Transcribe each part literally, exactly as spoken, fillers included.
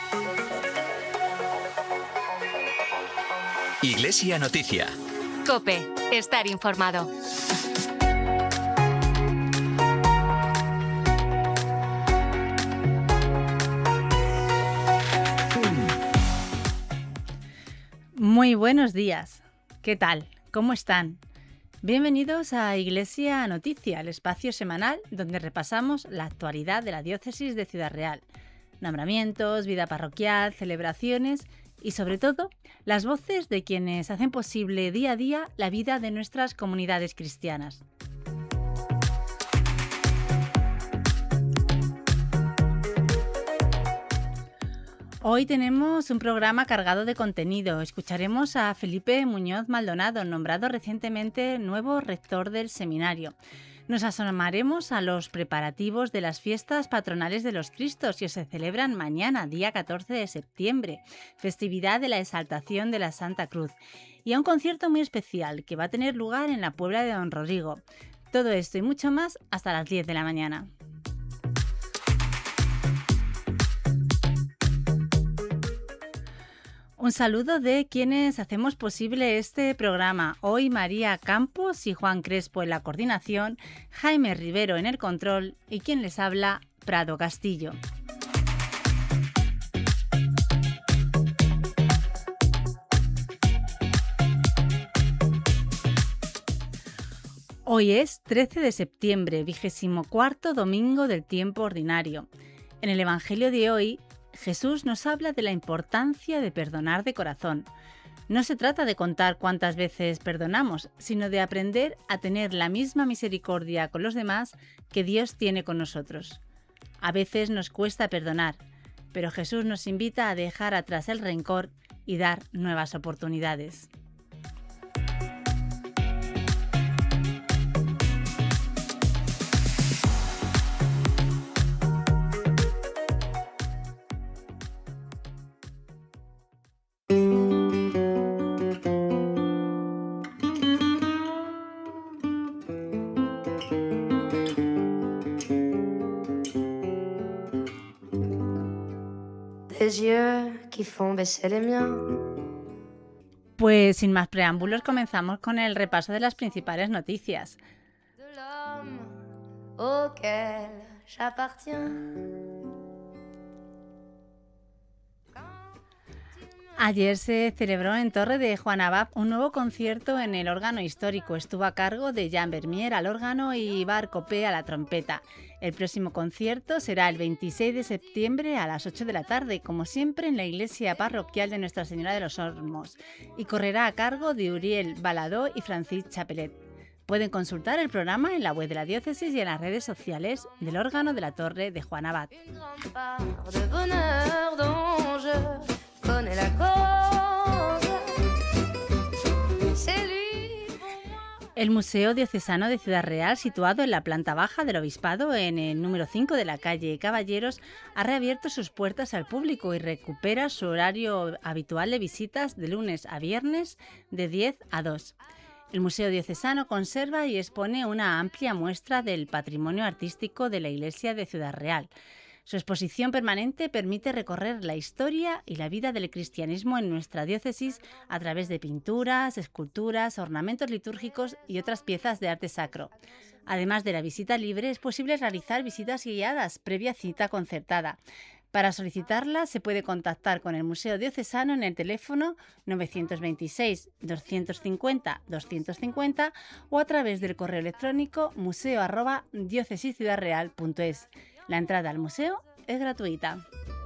Iglesia Noticia. COPE. Estar informado. Muy buenos días. ¿Qué tal? ¿Cómo están? Bienvenidos a Iglesia Noticia, el espacio semanal donde repasamos la actualidad de la diócesis de Ciudad Real. Nombramientos, vida parroquial, celebraciones y, sobre todo, las voces de quienes hacen posible día a día la vida de nuestras comunidades cristianas. Hoy tenemos un programa cargado de contenido. Escucharemos a Felipe Muñoz Maldonado, nombrado recientemente nuevo rector del seminario. Nos asomaremos a los preparativos de las fiestas patronales de los Cristos que se celebran mañana, día catorce de septiembre, festividad de la exaltación de la Santa Cruz, y a un concierto muy especial que va a tener lugar en la Puebla de Don Rodrigo. Todo esto y mucho más hasta las diez de la mañana. Un saludo de quienes hacemos posible este programa. Hoy María Campos y Juan Crespo en la coordinación, Jaime Rivero en el control y quien les habla, Prado Castillo. Hoy es trece de septiembre, vigésimo cuarto domingo del tiempo ordinario. En el Evangelio de hoy, Jesús nos habla de la importancia de perdonar de corazón. No se trata de contar cuántas veces perdonamos, sino de aprender a tener la misma misericordia con los demás que Dios tiene con nosotros. A veces nos cuesta perdonar, pero Jesús nos invita a dejar atrás el rencor y dar nuevas oportunidades. Pues sin más preámbulos comenzamos con el repaso de las principales noticias. Ayer se celebró en Torre de Juan Abad un nuevo concierto en el órgano histórico. Estuvo a cargo de Jean Vermier al órgano y Ibar Copé a la trompeta. El próximo concierto será el veintiséis de septiembre a las ocho de la tarde, como siempre en la iglesia parroquial de Nuestra Señora de los Olmos, y correrá a cargo de Uriel Baladó y Francis Chapelet. Pueden consultar el programa en la web de la diócesis y en las redes sociales del órgano de la Torre de Juan Abad. El Museo Diocesano de Ciudad Real, situado en la planta baja del Obispado, en el número cinco de la calle Caballeros, ha reabierto sus puertas al público y recupera su horario habitual de visitas de lunes a viernes de diez a dos. El Museo Diocesano conserva y expone una amplia muestra del patrimonio artístico de la Iglesia de Ciudad Real. Su exposición permanente permite recorrer la historia y la vida del cristianismo en nuestra diócesis a través de pinturas, esculturas, ornamentos litúrgicos y otras piezas de arte sacro. Además de la visita libre, es posible realizar visitas guiadas previa cita concertada. Para solicitarla se puede contactar con el Museo Diocesano en el teléfono novecientos veintiséis, doscientos cincuenta, doscientos cincuenta o a través del correo electrónico museo arroba diocesisciudadreal punto es. La entrada al museo es gratuita.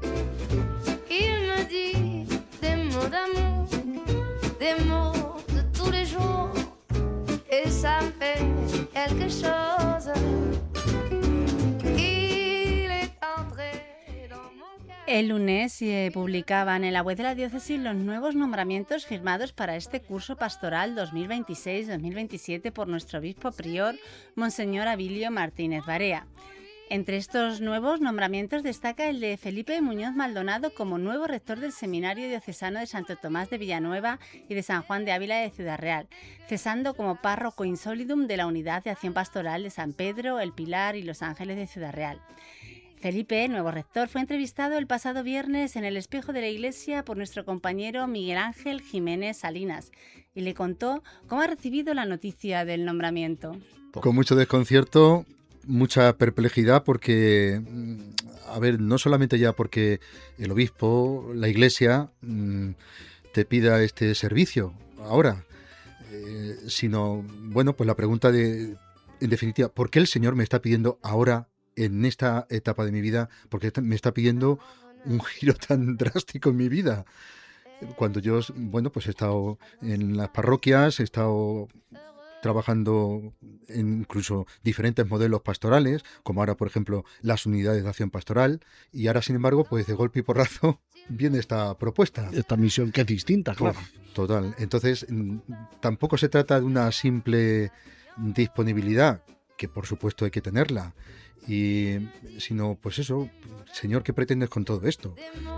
El lunes se publicaban en la web de la diócesis los nuevos nombramientos firmados para este curso pastoral dos mil veintiséis dos mil veintisiete por nuestro obispo prior, Monseñor Abilio Martínez Barea. Entre estos nuevos nombramientos destaca el de Felipe Muñoz Maldonado como nuevo rector del Seminario Diocesano de Santo Tomás de Villanueva y de San Juan de Ávila de Ciudad Real, cesando como párroco in solidum de la Unidad de Acción Pastoral de San Pedro, El Pilar y Los Ángeles de Ciudad Real. Felipe, el nuevo rector, fue entrevistado el pasado viernes en el Espejo de la Iglesia por nuestro compañero Miguel Ángel Jiménez Salinas y le contó cómo ha recibido la noticia del nombramiento. Con mucho desconcierto, mucha perplejidad porque, a ver, no solamente ya porque el obispo, la Iglesia, te pida este servicio ahora, eh, sino, bueno, pues la pregunta de, en definitiva, ¿por qué el Señor me está pidiendo ahora, en esta etapa de mi vida, porque me está pidiendo un giro tan drástico en mi vida? Cuando yo, bueno, pues he estado en las parroquias, he estado trabajando en incluso diferentes modelos pastorales, como ahora, por ejemplo, las unidades de acción pastoral, y ahora, sin embargo, pues de golpe y porrazo viene esta propuesta. Esta misión que es distinta, claro. Uf, total. Entonces, tampoco se trata de una simple disponibilidad, que por supuesto hay que tenerla, y sino, pues eso, Señor, ¿qué pretendes con todo esto?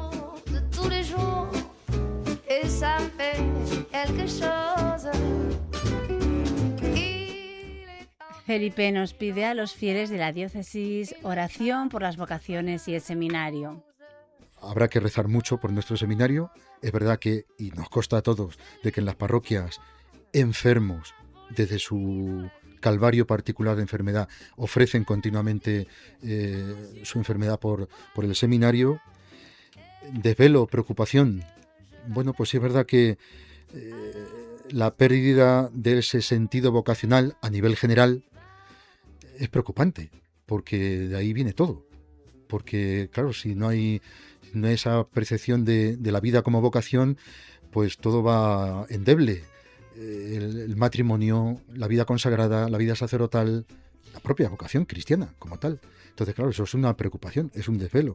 Felipe nos pide a los fieles de la diócesis oración por las vocaciones y el seminario. Habrá que rezar mucho por nuestro seminario. Es verdad que, y nos consta a todos, de que en las parroquias enfermos, desde su calvario particular de enfermedad, ofrecen continuamente eh, su enfermedad por, por el seminario. Desvelo, preocupación. Bueno, pues sí es verdad que eh, la pérdida de ese sentido vocacional a nivel general es preocupante, porque de ahí viene todo. Porque, claro, si no hay, si no hay esa percepción de, de la vida como vocación, pues todo va endeble. El, el matrimonio, la vida consagrada, la vida sacerdotal, la propia vocación cristiana como tal. Entonces, claro, eso es una preocupación, es un desvelo.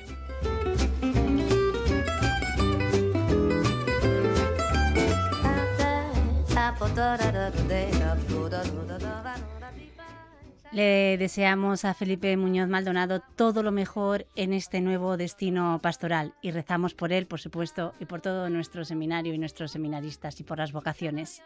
Le deseamos a Felipe Muñoz Maldonado todo lo mejor en este nuevo destino pastoral y rezamos por él, por supuesto, y por todo nuestro seminario y nuestros seminaristas y por las vocaciones.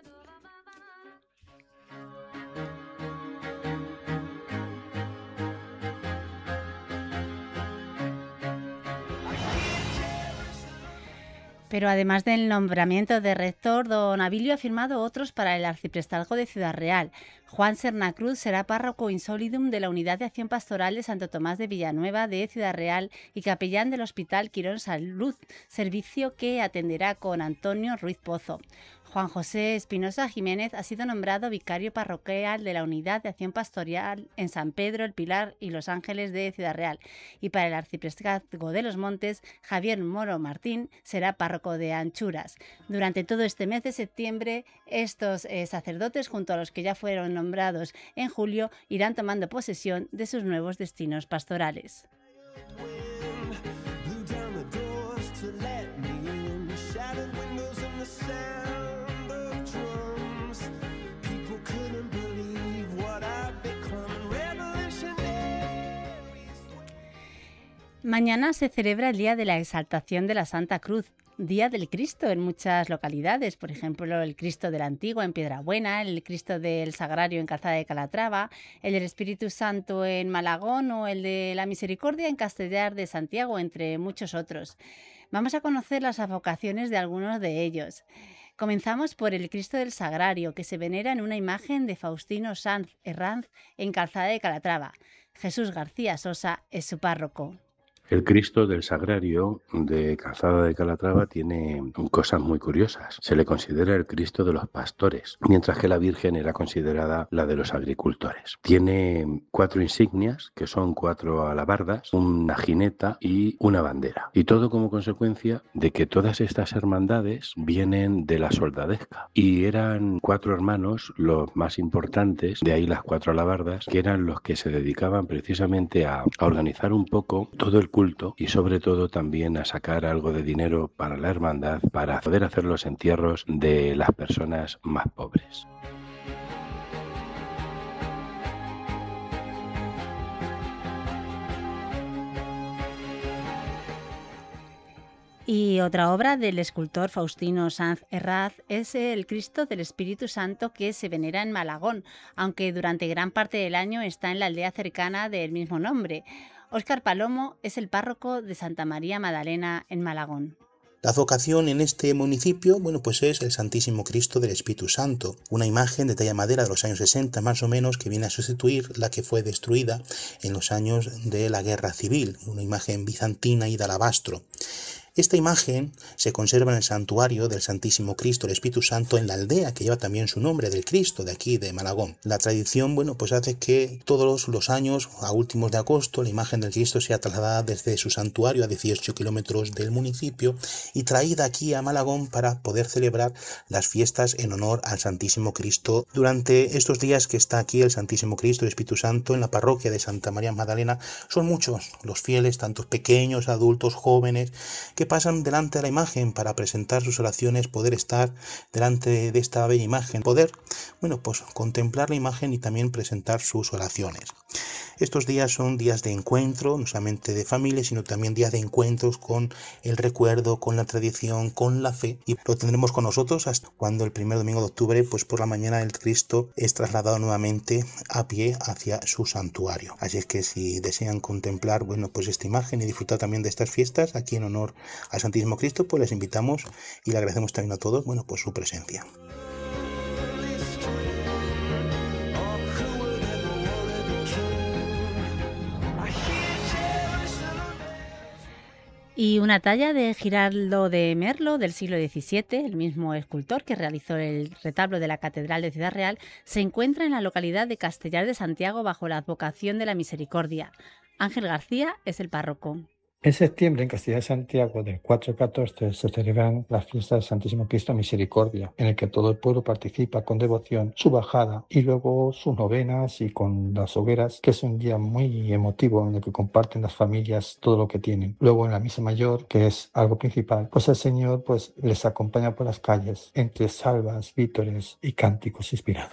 Pero además del nombramiento de rector, don Abilio ha firmado otros para el arciprestazgo de Ciudad Real. Juan Sernacruz será párroco in solidum de la Unidad de Acción Pastoral de Santo Tomás de Villanueva de Ciudad Real y capellán del Hospital Quirón Salud, servicio que atenderá con Antonio Ruiz Pozo. Juan José Espinosa Jiménez ha sido nombrado vicario parroquial de la Unidad de Acción Pastoral en San Pedro, El Pilar y Los Ángeles de Ciudad Real. Y para el arciprestazgo de Los Montes, Javier Moro Martín será párroco de Anchuras. Durante todo este mes de septiembre, estos eh, sacerdotes, junto a los que ya fueron nombrados en julio, irán tomando posesión de sus nuevos destinos pastorales. Mañana se celebra el Día de la Exaltación de la Santa Cruz, Día del Cristo en muchas localidades, por ejemplo el Cristo de la Antigua en Piedrabuena, el Cristo del Sagrario en Calzada de Calatrava, el del Espíritu Santo en Malagón o el de la Misericordia en Castellar de Santiago, entre muchos otros. Vamos a conocer las advocaciones de algunos de ellos. Comenzamos por el Cristo del Sagrario, que se venera en una imagen de Faustino Sanz Herranz en Calzada de Calatrava. Jesús García Sosa es su párroco. El Cristo del Sagrario de Calzada de Calatrava tiene cosas muy curiosas. Se le considera el Cristo de los pastores, mientras que la Virgen era considerada la de los agricultores. Tiene cuatro insignias, que son cuatro alabardas, una jineta y una bandera. Y todo como consecuencia de que todas estas hermandades vienen de la soldadesca. Y eran cuatro hermanos los más importantes, de ahí las cuatro alabardas, que eran los que se dedicaban precisamente a, a organizar un poco todo el culto y sobre todo también a sacar algo de dinero para la hermandad para poder hacer los entierros de las personas más pobres. Y otra obra del escultor Faustino Sanz Herranz es el Cristo del Espíritu Santo, que se venera en Malagón, aunque durante gran parte del año está en la aldea cercana del mismo nombre. Óscar Palomo es el párroco de Santa María Magdalena en Malagón. La advocación en este municipio, bueno, pues es el Santísimo Cristo del Espíritu Santo, una imagen de talla madera de los años sesenta más o menos, que viene a sustituir la que fue destruida en los años de la Guerra Civil, una imagen bizantina y de alabastro. Esta imagen se conserva en el santuario del Santísimo Cristo, el Espíritu Santo, en la aldea que lleva también su nombre, del Cristo, de aquí, de Malagón. La tradición, bueno, pues hace que todos los años, a últimos de agosto, la imagen del Cristo sea trasladada desde su santuario a dieciocho kilómetros del municipio y traída aquí a Malagón para poder celebrar las fiestas en honor al Santísimo Cristo. Durante estos días que está aquí el Santísimo Cristo, el Espíritu Santo, en la parroquia de Santa María Magdalena, son muchos los fieles, tantos pequeños, adultos, jóvenes, que pasan delante de la imagen para presentar sus oraciones, poder estar delante de esta bella imagen, poder, bueno, pues contemplar la imagen y también presentar sus oraciones. Estos días son días de encuentro, no solamente de familia, sino también días de encuentros con el recuerdo, con la tradición, con la fe, y lo tendremos con nosotros hasta cuando el primer domingo de octubre, pues por la mañana, el Cristo es trasladado nuevamente a pie hacia su santuario. Así es que si desean contemplar, bueno, pues esta imagen y disfrutar también de estas fiestas aquí en honor al Santísimo Cristo, pues les invitamos y le agradecemos también a todos, bueno, pues su presencia. Y una talla de Giraldo de Merlo del siglo diecisiete, el mismo escultor que realizó el retablo de la Catedral de Ciudad Real, se encuentra en la localidad de Castellar de Santiago bajo la advocación de la Misericordia. Ángel García es el párroco. En septiembre, en Castellar de Santiago, del cuatro al catorce, se celebran las fiestas del Santísimo Cristo Misericordia, en el que todo el pueblo participa con devoción su bajada y luego sus novenas y con las hogueras, que es un día muy emotivo en el que comparten las familias todo lo que tienen. Luego en la misa mayor, que es algo principal, pues el Señor pues les acompaña por las calles entre salvas, vítores y cánticos inspirados.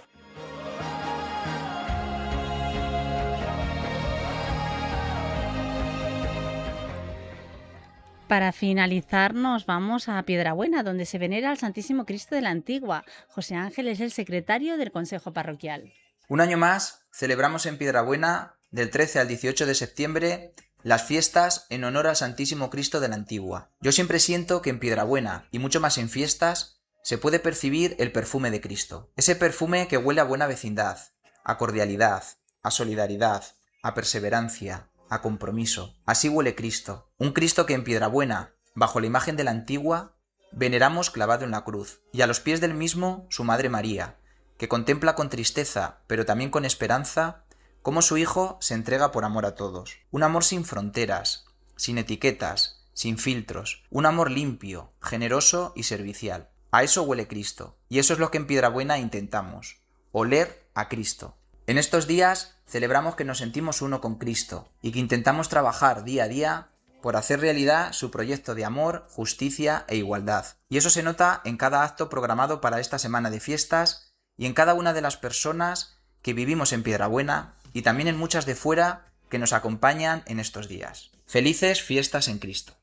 Para finalizar, nos vamos a Piedrabuena, donde se venera al Santísimo Cristo de la Antigua. José Ángel es el secretario del Consejo Parroquial. Un año más celebramos en Piedrabuena, del trece al dieciocho de septiembre, las fiestas en honor al Santísimo Cristo de la Antigua. Yo siempre siento que en Piedrabuena, y mucho más en fiestas, se puede percibir el perfume de Cristo. Ese perfume que huele a buena vecindad, a cordialidad, a solidaridad, a perseverancia, a compromiso. Así huele Cristo. Un Cristo que en Piedrabuena, bajo la imagen de la Antigua, veneramos clavado en la cruz, y a los pies del mismo su Madre María, que contempla con tristeza, pero también con esperanza, cómo su Hijo se entrega por amor a todos. Un amor sin fronteras, sin etiquetas, sin filtros. Un amor limpio, generoso y servicial. A eso huele Cristo, y eso es lo que en Piedrabuena intentamos, oler a Cristo. En estos días celebramos que nos sentimos uno con Cristo y que intentamos trabajar día a día por hacer realidad su proyecto de amor, justicia e igualdad. Y eso se nota en cada acto programado para esta semana de fiestas y en cada una de las personas que vivimos en Piedrabuena y también en muchas de fuera que nos acompañan en estos días. Felices fiestas en Cristo.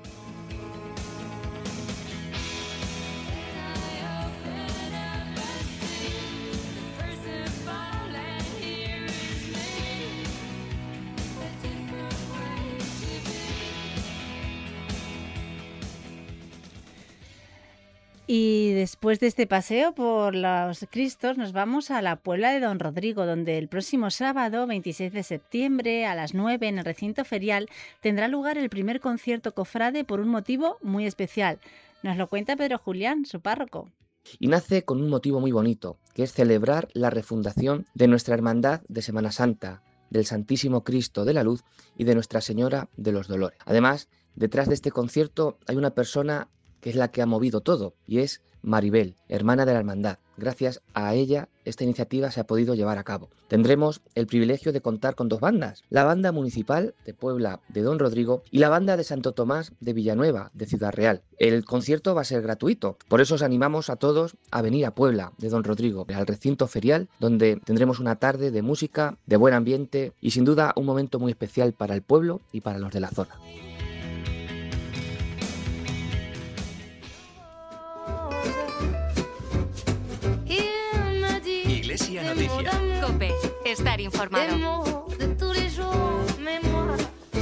Y después de este paseo por los Cristos nos vamos a la Puebla de Don Rodrigo, donde el próximo sábado, veintiséis de septiembre, a las nueve, en el recinto ferial, tendrá lugar el primer concierto cofrade por un motivo muy especial. Nos lo cuenta Pedro Julián, su párroco. Y nace con un motivo muy bonito, que es celebrar la refundación de nuestra Hermandad de Semana Santa, del Santísimo Cristo de la Luz y de Nuestra Señora de los Dolores. Además, detrás de este concierto hay una persona que es la que ha movido todo, y es Maribel, hermana de la Hermandad. Gracias a ella, esta iniciativa se ha podido llevar a cabo. Tendremos el privilegio de contar con dos bandas, la banda municipal de Puebla de Don Rodrigo y la banda de Santo Tomás de Villanueva, de Ciudad Real. El concierto va a ser gratuito, por eso os animamos a todos a venir a Puebla de Don Rodrigo, al recinto ferial, donde tendremos una tarde de música, de buen ambiente y sin duda un momento muy especial para el pueblo y para los de la zona. Iglesia Noticia. COPE. Estar informado.